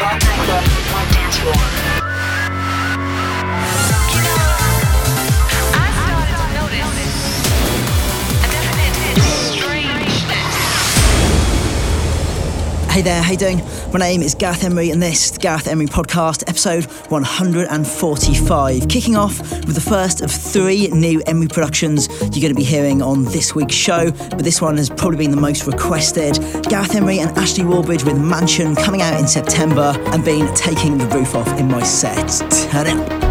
one nightclub, one dance floor. You know, I started to notice a definite strangeness. Hey there, how you doing? My name is Gareth Emery and this is the Gareth Emery Podcast, episode 145. Kicking off with the first of 3 new Emery productions you're going to be hearing on this week's show, but this one has probably been the most requested. Gareth Emery and Ashley Wallbridge with Mansion coming out in September and been taking the roof off in my set. Turn it up.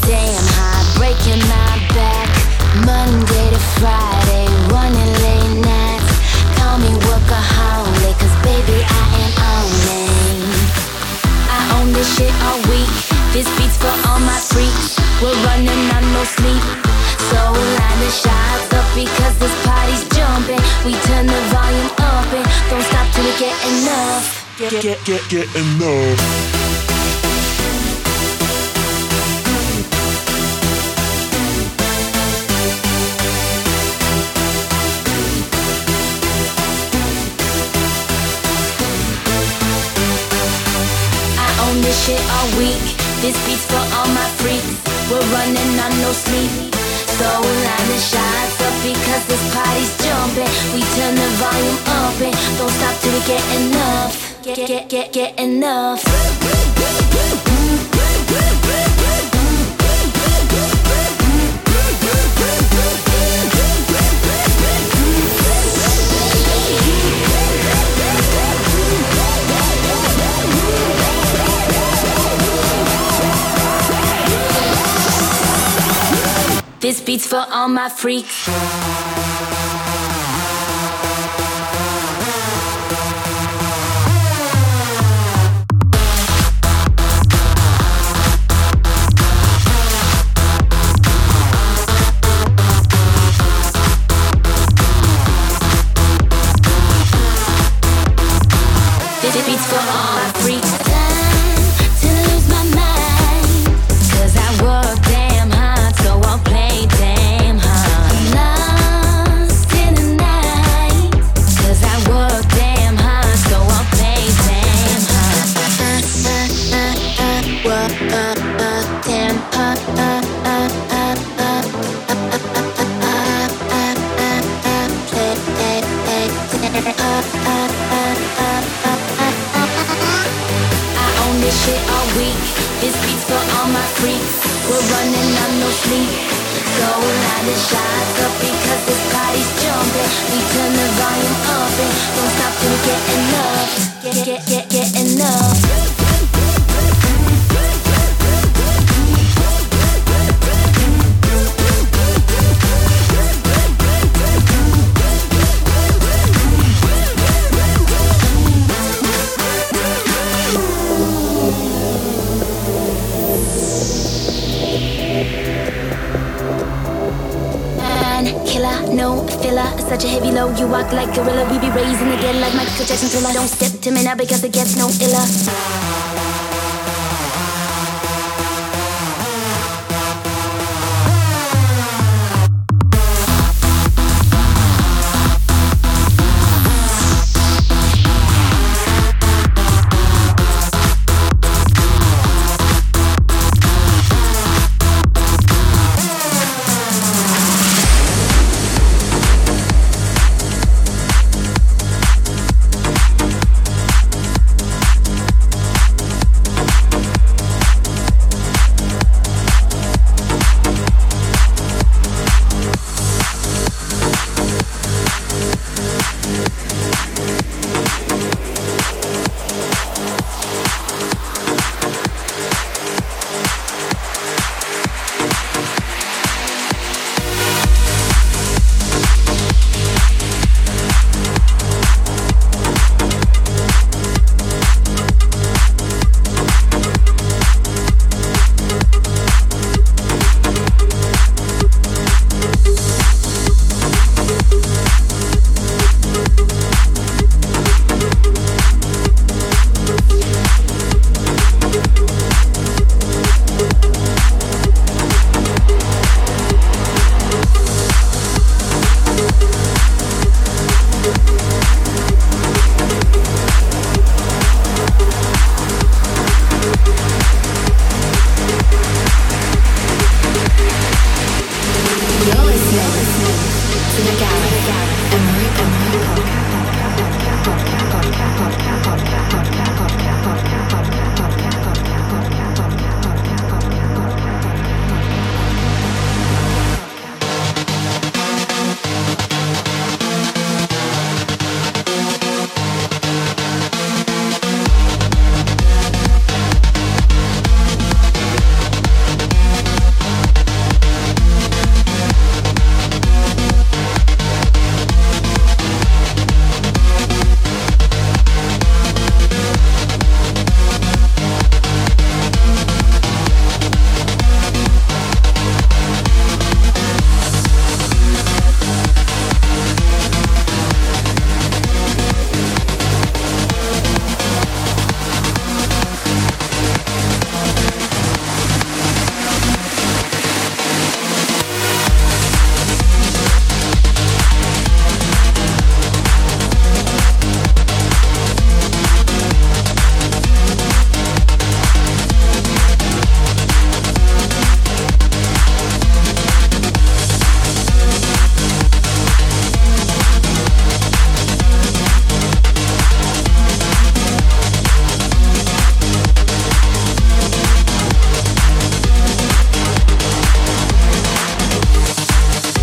damn high, breaking my back. Monday to Friday, running late nights. Call me workaholic, 'cause baby I am owning. I own this shit all week. This beat's for all my freaks. We're running on no sleep. So line the shots up because this party's jumping. We turn the volume up and don't stop till we get enough. Get enough. This shit all week. This beat's for all my freaks. We're running on no sleep. So line the shots up because this party's jumping. We turn the volume up and don't stop till we get enough. Get enough. This beat's for all my freaks. This beat's for all my freaks. Time to lose my mind, 'cause I work damn hard, so I'll play damn hard. I'm lost in the night, 'cause I work damn hard, so I'll play damn hard. Work damn hard. This shit all week. This beat's for all my freaks. We're running on no sleep. So line the shots up because this party's jumping. We turn the volume up and don't stop till we get enough. Get enough. Killer, no filler, such a heavy load. You walk like gorilla, we be raising the dead like Michael Jackson Thriller. Don't step to me now because it gets no iller.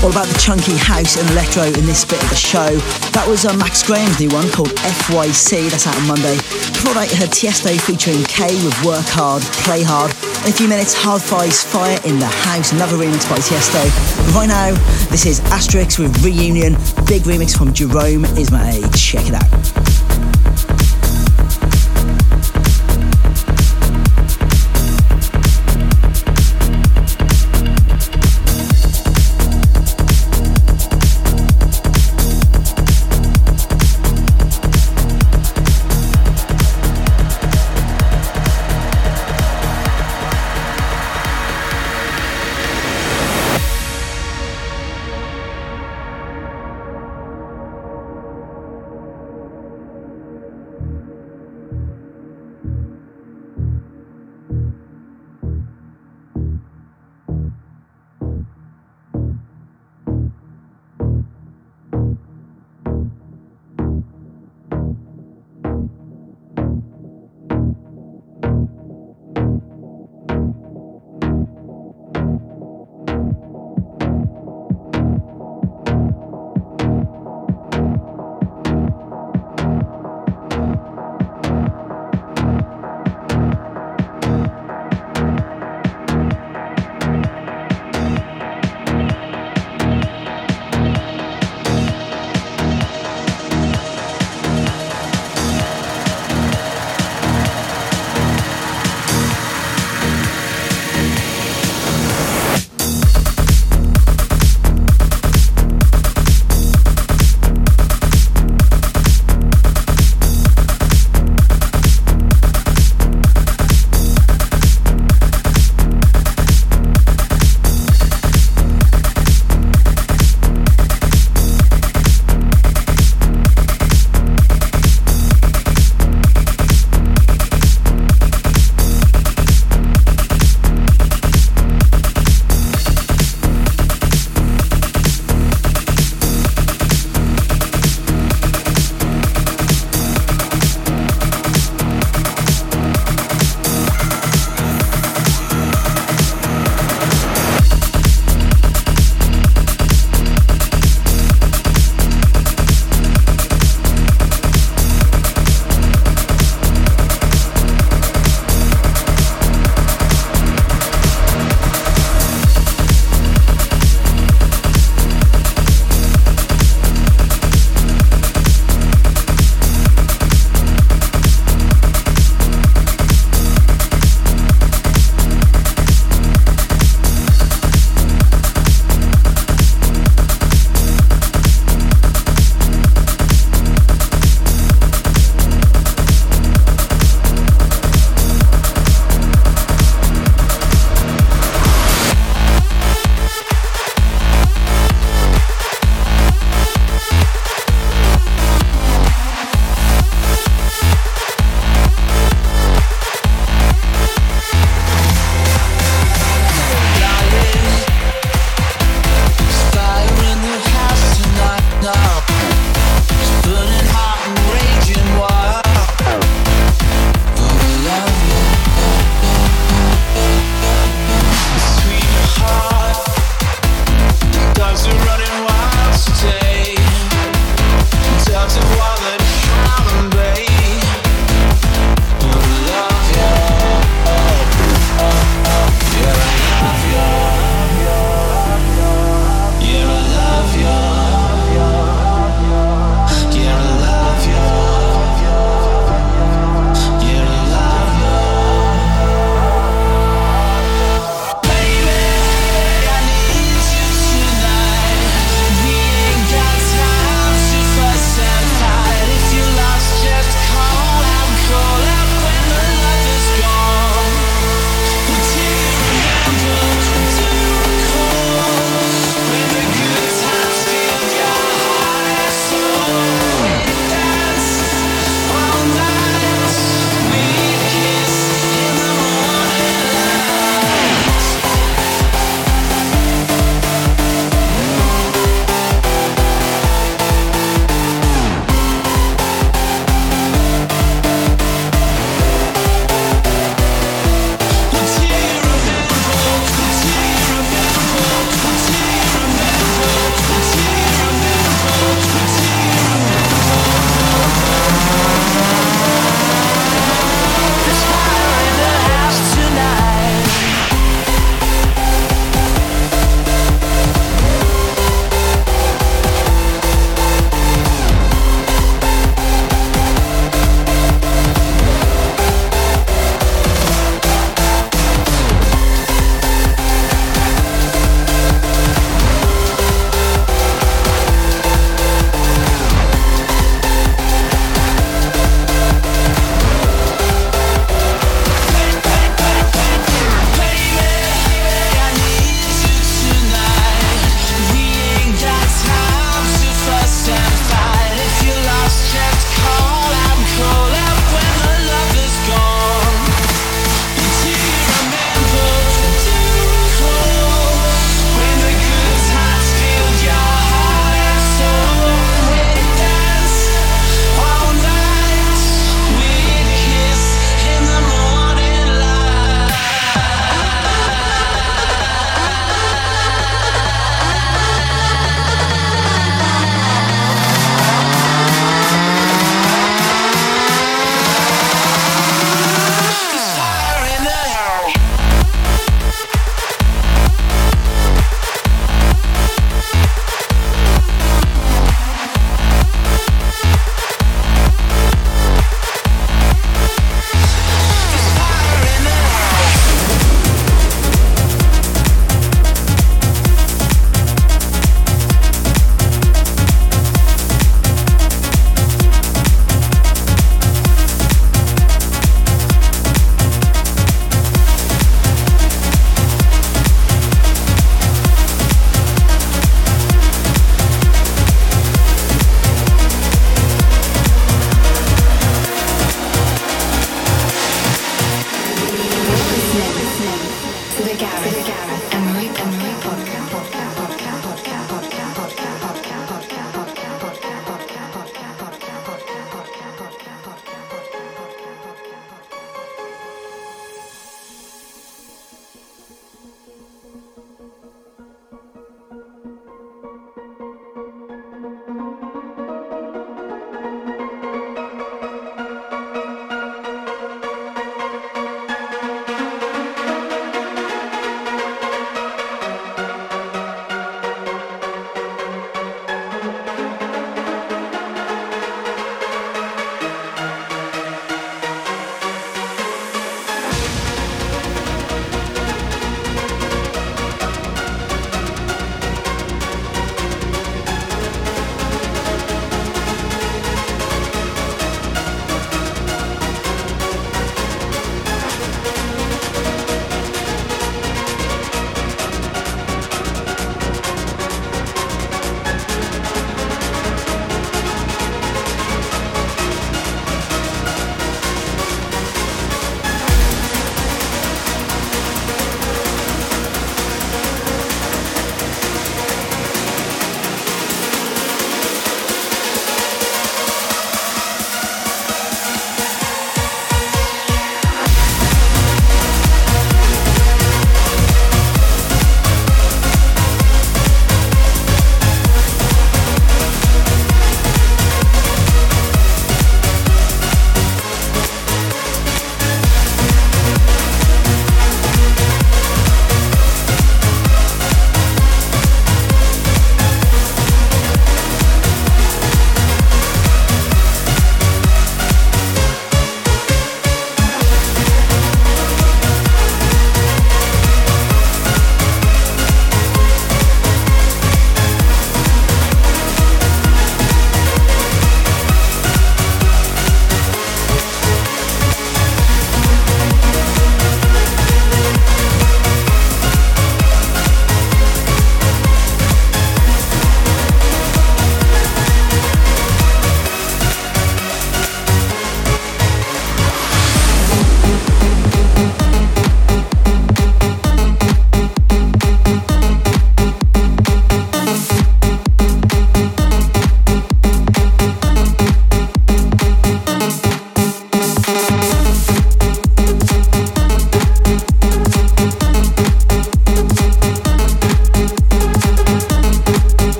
All about the chunky house and electro in this bit of the show. That was Max Graham's new one called FYC, that's out on Monday. Before that you heard Tiesto featuring K with Work Hard, Play Hard. In a few minutes, Hardfire's Fire in the House, another remix by Tiesto. But right now, this is Asterix with Reunion, big remix from Jerome Is My Age. Check it out.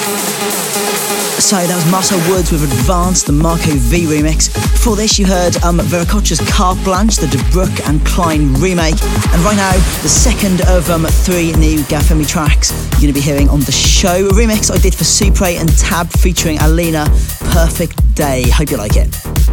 So that was Marcel Woods with Advance, the Marco V remix. Before this you heard Veracocha's Carte Blanche, the De Broek and Klein remake. And right now, the second of 3 new Gareth Emery tracks you're going to be hearing on the show. A remix I did for Supre and Tab featuring Alina, Perfect Day. Hope you like it.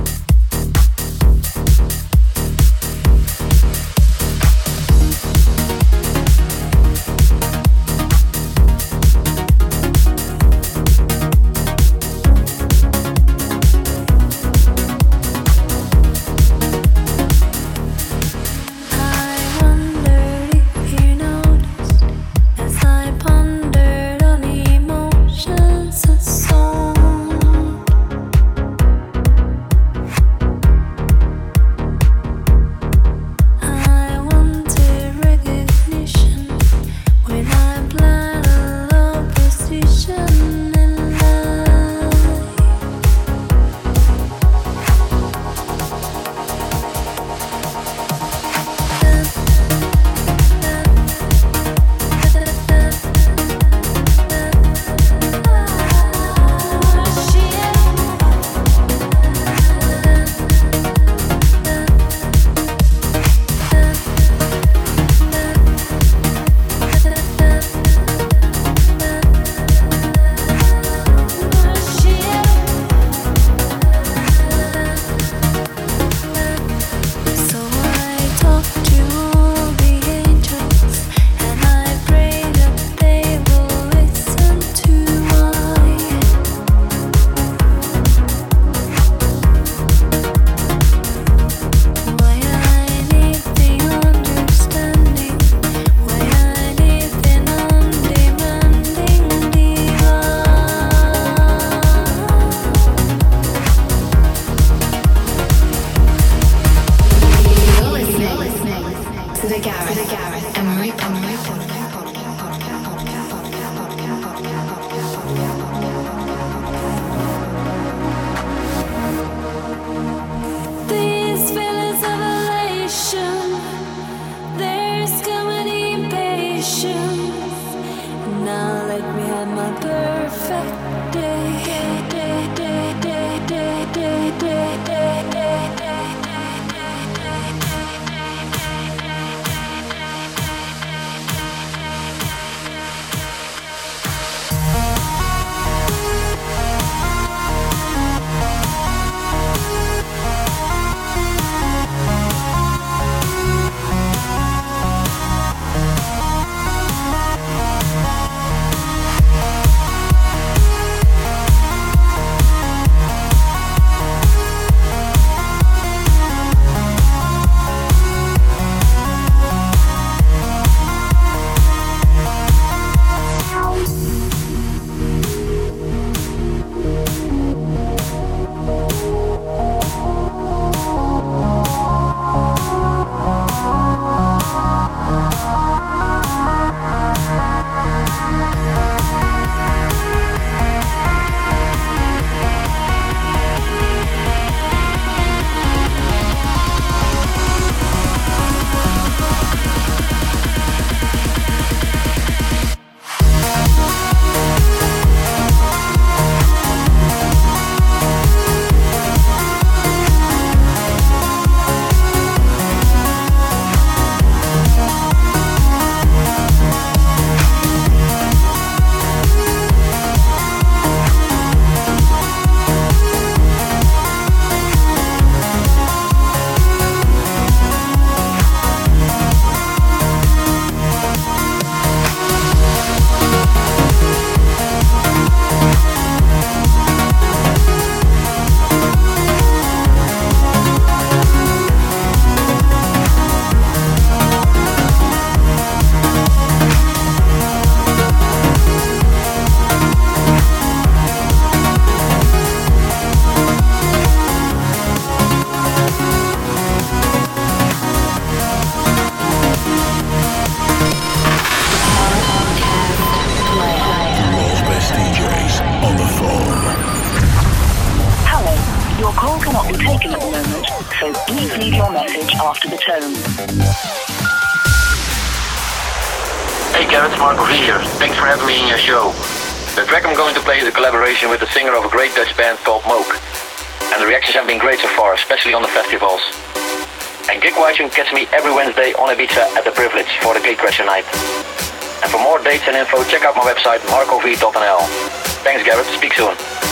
after the tone. Hey Gareth, Marco V here. Thanks for having me in your show. The track I'm going to play is a collaboration with the singer of a great Dutch band called Moke. And the reactions have been great so far, especially on the festivals. And gig-wise, you can catch me every Wednesday on Ibiza at The Privilege for the Gate Crasher night. And for more dates and info, check out my website marcov.nl. Thanks Garrett, speak soon.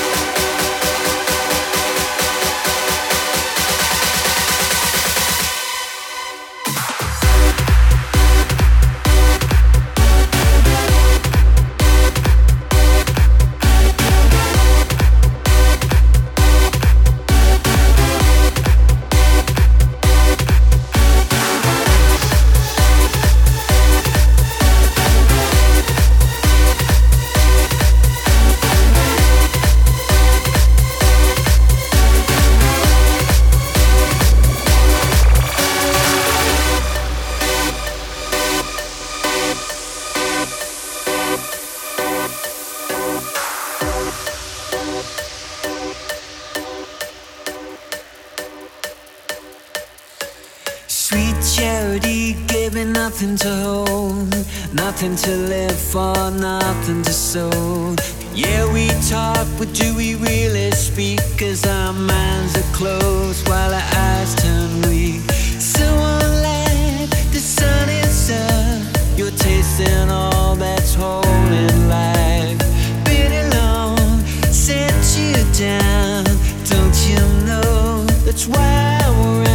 Nothing to hold, nothing to live for, nothing to sow. Yeah, we talk, but do we really speak? 'Cause our minds are closed while our eyes turn weak. So won't let the sun is up. You're tasting all that's holding life. Been alone, set you down. Don't you know that's why we're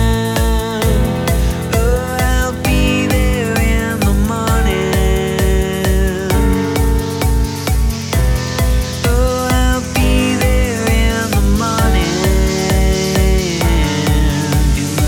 in the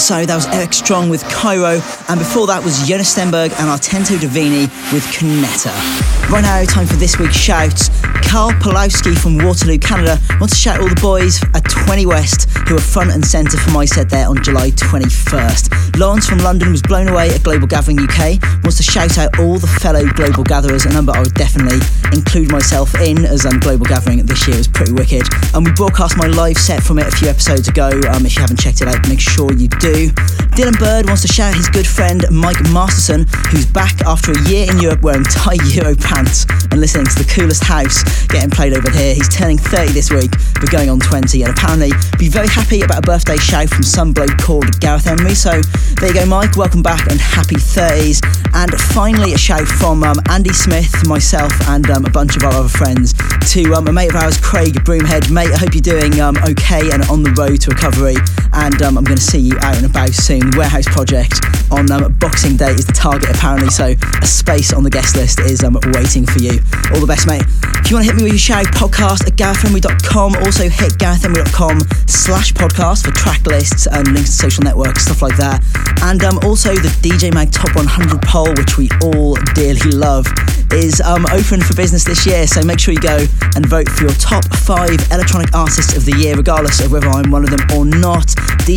So that was Eric Strong with Cairo, and before that was Jonas Stenberg and Artento Divini with Connetta. Right now, time for this week's shouts. Carl Pulowski from Waterloo, Canada wants to shout all the boys at 20 West who were front and centre for my set there on July 21st. Lawrence from London was blown away at Global Gathering UK, wants to shout out all the fellow global gatherers, a number I would definitely include myself in, as Global Gathering this year was pretty wicked. And we broadcast my live set from it a few episodes ago. If you haven't checked it out, make sure you do. Dylan Bird wants to shout his good friend Mike Masterson, who's back after a year in Europe wearing tight Euro pants and listening to the coolest house getting played over here. He's turning 30 this week, but going on 20, and apparently be very happy about a birthday shout from some bloke called Gareth Emery. So there you go, Mike, welcome back and happy 30s. And finally a shout from Andy Smith, myself and a bunch of our other friends to a mate of ours, Craig Broomhead. Mate, I hope you're doing okay and on the road to recovery, and I'm going to see you out and about soon. Warehouse Project on Boxing Day is the target apparently, so a space on the guest list is waiting for you. All the best, mate. If you want to hit me with your shout, podcast at GarethEmery.com. Also hit GarethEmery.com/podcast for track lists and links to social networks, stuff like that. And also the DJ Mag Top 100 poll, which we all dearly love, is open for business this year, so make sure you go and vote for your top 5 electronic artists of the year, regardless of whether I'm one of them or not.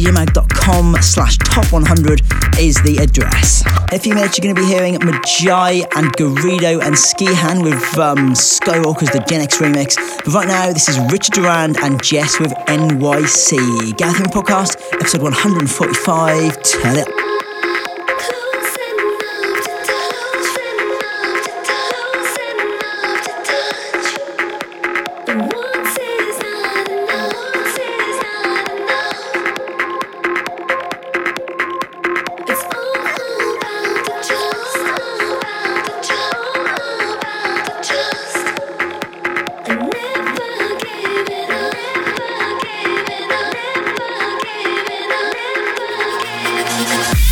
DJMag.com/top100 is the address. In a few minutes you're going to be hearing Majai and Garrido and Skihan with Skywalker's The Gen X remix. But right now this is Richard Durand and Jess with NYC. Gareth Emery Podcast, episode 145. Turn it up. We'll be right back.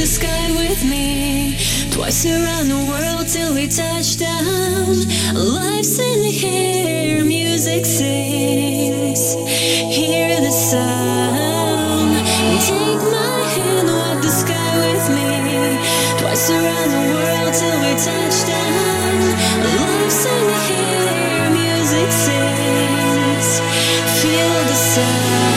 the sky with me. Twice around the world till we touch down. Life's in the air, music sings. Hear the sound. Take my hand, walk the sky with me. Twice around the world till we touch down. Life's in the air, music sings. Feel the sound.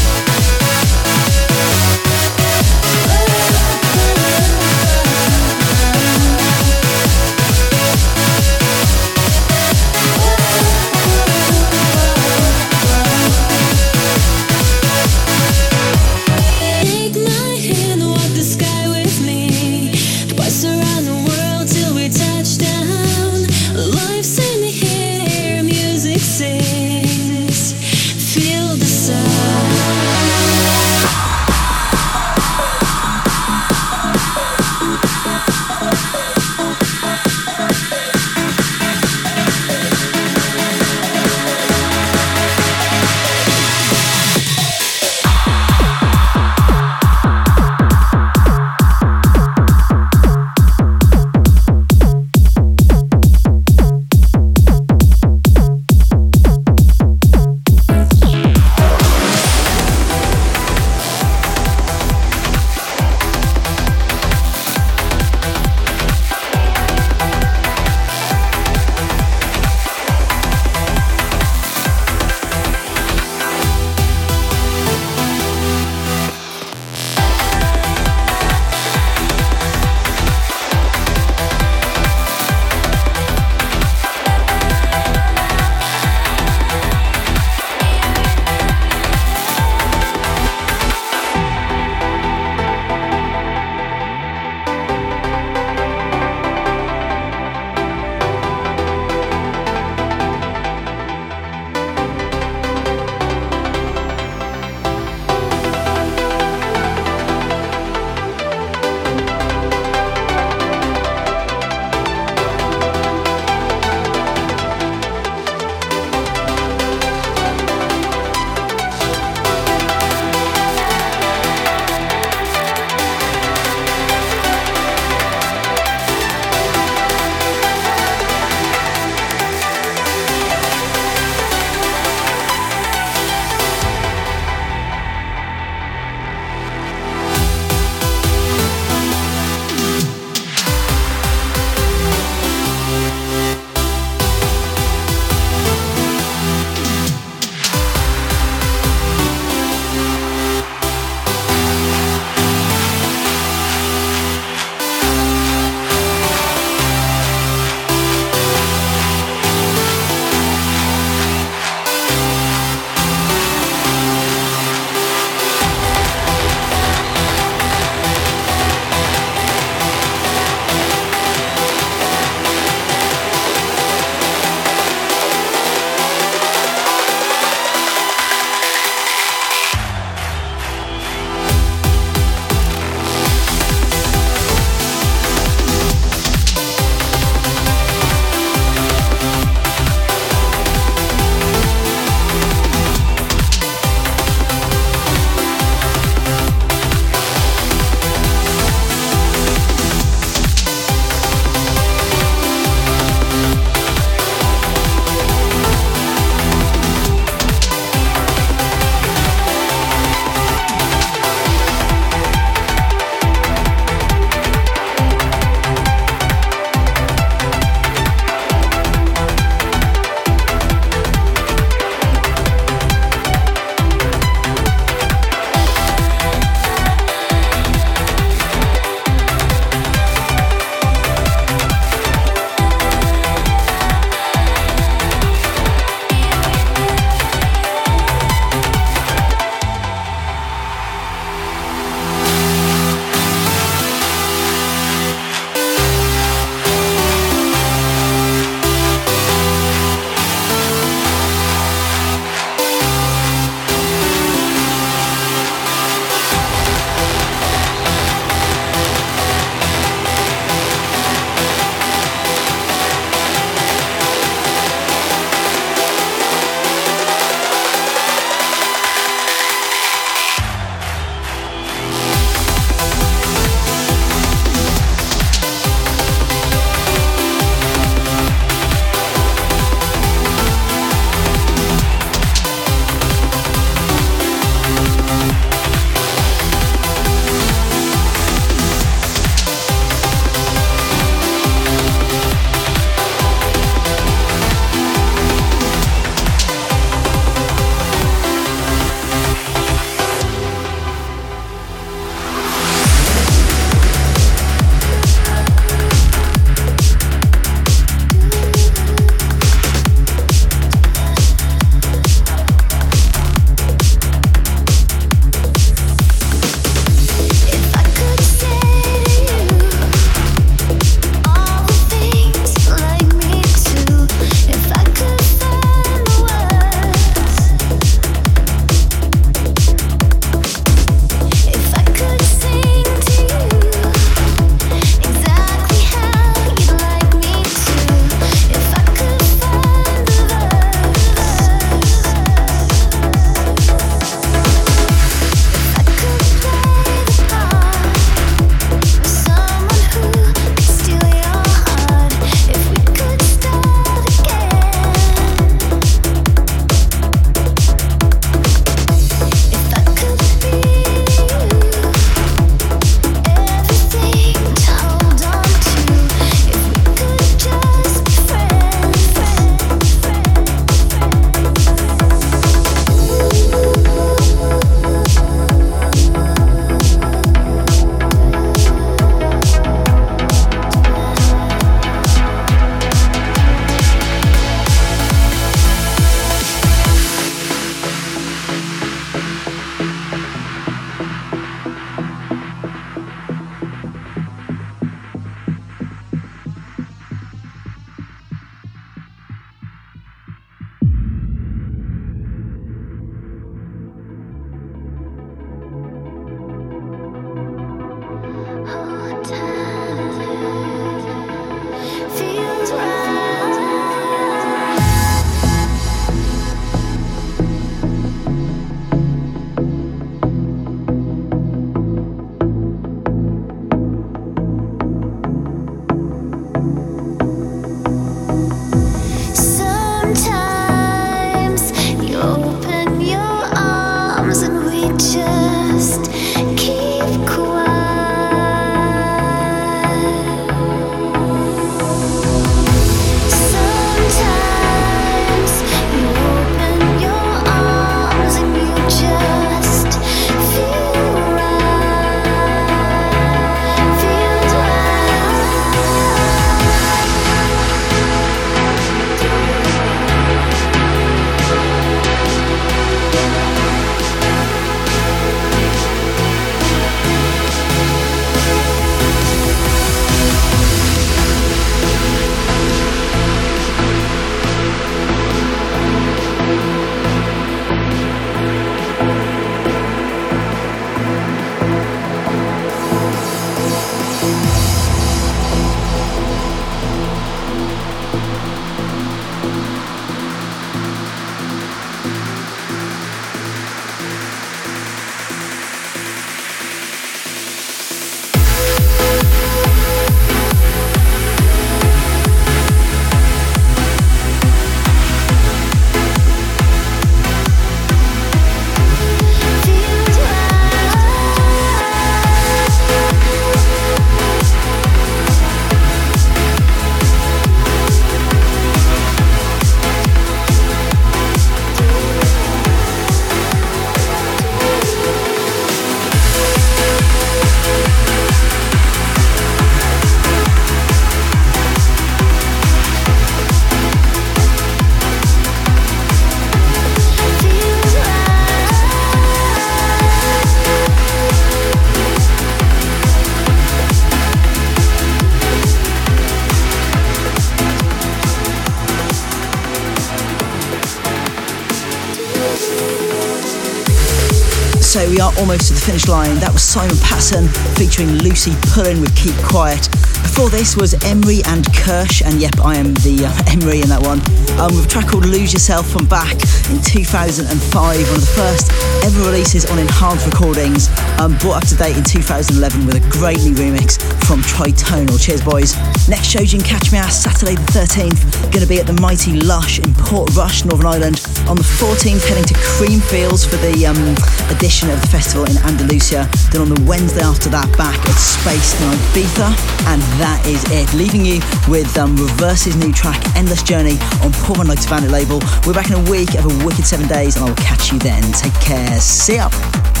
we are almost to the finish line. That was Simon Patton featuring Lucy Pullin with Keep Quiet. Before this was Emery and Kirsch, and yep, I am the Emery in that one, with a track called Lose Yourself from Back in 2005, one of the first ever releases on Enhanced Recordings, brought up to date in 2011 with a great new remix from Tritonal. Cheers, boys. Next show you can catch me out Saturday the 13th, going to be at the Mighty Lush in Portrush, Northern Ireland. On the 14th, heading to Creamfields for the edition of the festival in Andalusia. Then on the Wednesday after that, back at Space in Ibiza, and that is it. Leaving you with Reverse's new track, Endless Journey, on Paul Van Dyke's Bandit label. We're back in a week of a wicked 7 days, and I will catch you then. Take care. See ya.